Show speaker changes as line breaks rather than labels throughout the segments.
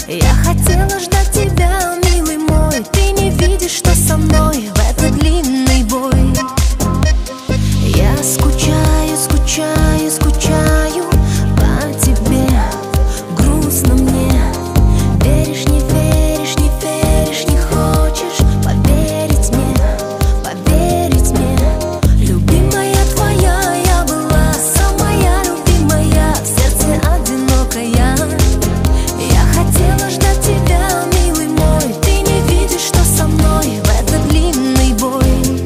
Я хотела ждать тебя, милый мой. Ты не видишь, что со мной в этот длинный бой. Я скучаю, скучаю, скучаю по тебе. Грустно мне. Веришь, не веришь, не веришь, не хочешь поверить мне, поверить мне. Любимая твоя, я была самая любимая, в сердце одинокая. Я хотела ждать тебя, милый мой. Ты не видишь, что со мной в этот длинный бой.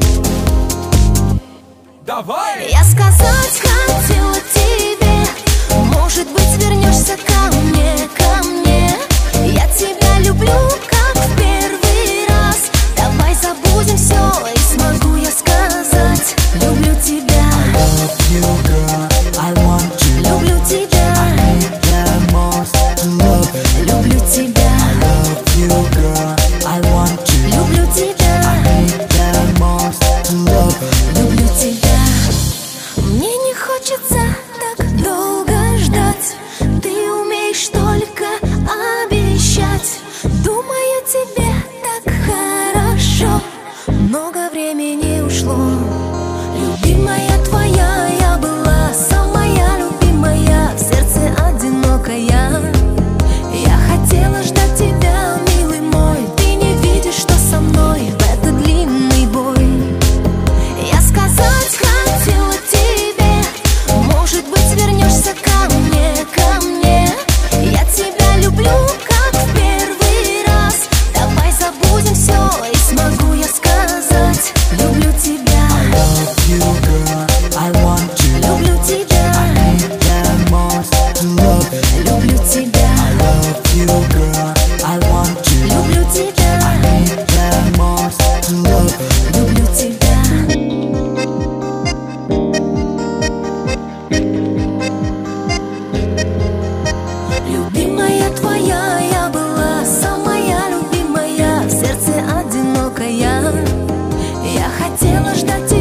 Давай!
Я сказать хотела тебе, может быть, вернешься ко мне, ко мне. Я тебя люблю, как в первый раз. Давай забудем все, и смогу я сказать: люблю тебя.
Love you, girl, I want you.
Люблю тебя.
I need the most to love you.
Люблю тебя.
Love you, girl, I want you.
Люблю тебя.
I need the most to love you.
Люблю тебя. Мне не хочется так долго ждать. Ты умеешь только обещать. Думаю, тебе так хорошо. Много времени ушло. Любимая твоя, я была самая любимая, в сердце одинокая. Я хотела ждать тебя, милый мой. Ты не видишь, что со мной в этот длинный бой. Я сказать хотела тебе, может быть, вернешься ко мне, ко мне. Я тебя люблю, как в первый раз. Давай забудем все, и смогу я сказать: люблю тебя.
Love you, girl, I want you.
Люблю тебя.
I need the most to love you.
Люблю тебя.
Love you, girl, I want you.
Люблю тебя.
I need the most to love you.
Люблю тебя. Любимая твоя, я была самая любимая, в сердце одинокая. Я хотела ждать тебя.